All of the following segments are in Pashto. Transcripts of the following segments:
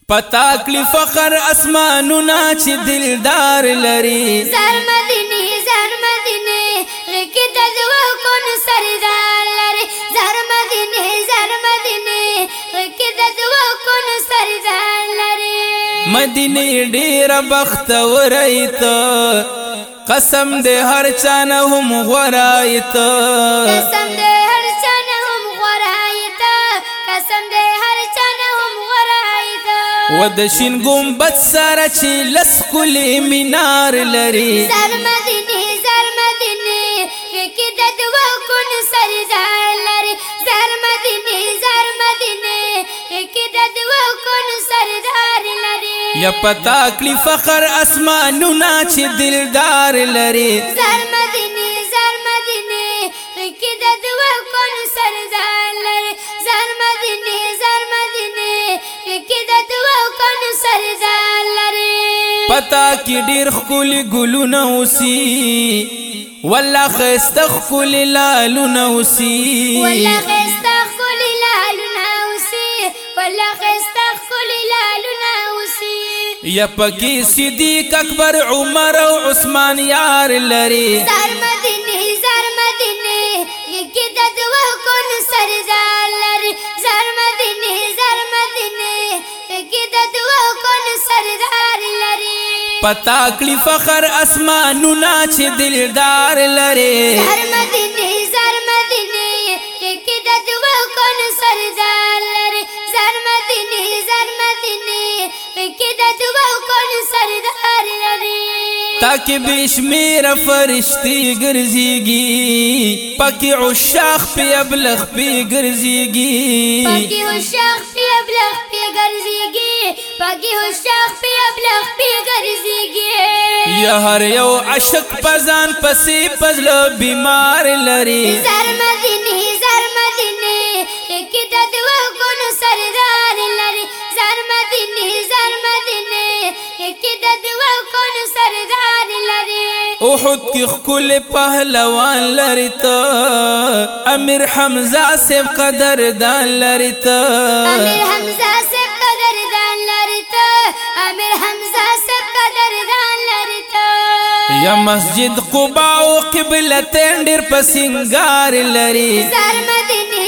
پتا کلی فخر اسمانونا چی دلدار لری زر مدینه غکی ددو کن سردار لری زر مدینه غکی ددو کن سردار لری مدینه ډیر بختور ایت قسم دې هر چانه هم غورایت قسم دې هر چانه هم غورایت قسم دې هر چانه هم غورایت و د شین ګمبد سره چې لس کلی مینار لري زر مدینه غکی ددو کن سردار لری زر مدینه غکی ددو کن سردار لری یا پتا کلی فخر اسمانونا چې دلدار لري زر مدینه غکی ددو کن سردار لری زر مدینه غکی ددو کن سردار لری پتا کی ډیر خولي ګلونه اوسي والله خسته خولي لالونه اوسي والله خسته خولي لالونه اوسي والله خسته خولي لالونه اوسي یا پکی صدیق اکبر عمر او عثمان یار لري زر مدینه غکی ددو کن سردار لری زر مدینه غکی ددو کن سردار لری پتا کلی فخر اسمانونا چې دلدار لري زر مدینه غکی ددو کن سردار لری زر مدینه غکی ددو کن سردار لری تاکہ بشمیر فرشتی گرزیگی پاکی عشاق پی ابلغ پی گرزیگی پاکی عشاق پی ابلغ پی گرزیگی پاکی عشاق پی ابلغ پی گرزیگی یا ہر یو عشق پزان پسی پزلو بیمار لری زر مدینه غکی ددو کن سردار لری زر مدینه غکی ددو کن سردار لری احد کی خکل پہلوان لری تا امیر حمزہ سے قدردان لری تا امیر حمزہ سے قدردان لری تا امیر حمزہ سے قدردان لری تا یا مسجد قباء و قبلتین ډیر پسنگار لری زر مدینه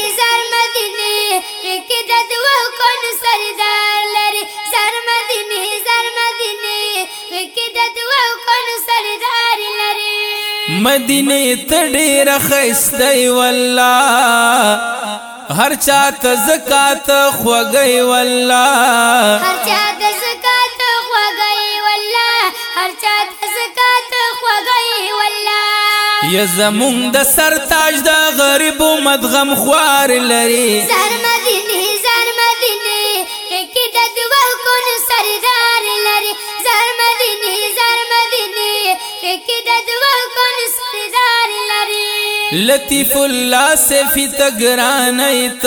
غکی ددو کن سردار لری زر مدینه غکی ددو کن سردار لری مدینه ته ډیر خسته والله هر چاته زکات خوګي والله هر چاته زکات خوګي والله هر چاته زکات خوګي والله یا زمون د سر تاج د غریب مدغم خوار لري زر مدینه غکی ددو کن سردار لری زر مدینه غکی ددو کن سردار لری لطیف الله سے فی تگران ایت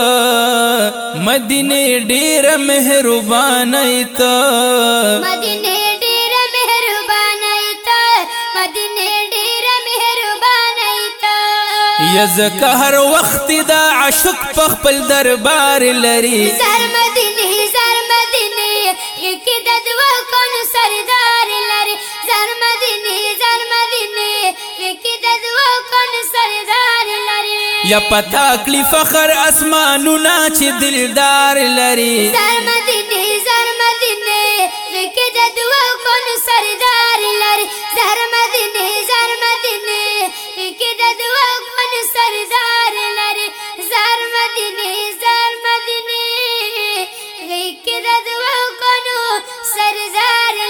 مدینه ډیر مهربان ایت مدینه ډیر مهربان ایت مدینه ډیر مهربان ایت یا زکه هر وخت دا عشق په خپل دربار لري زر مدینه غکی ددو کن سردار لری زر مدینه غکی ددو کن سردار لری یا پتا کلی فخر اسمانونا چې دلدار لري زر مدینه غکی ددو کن سردار لری زر مدینه غکی ددو کن سردار لری زر مدینه غکی ددو کن سردار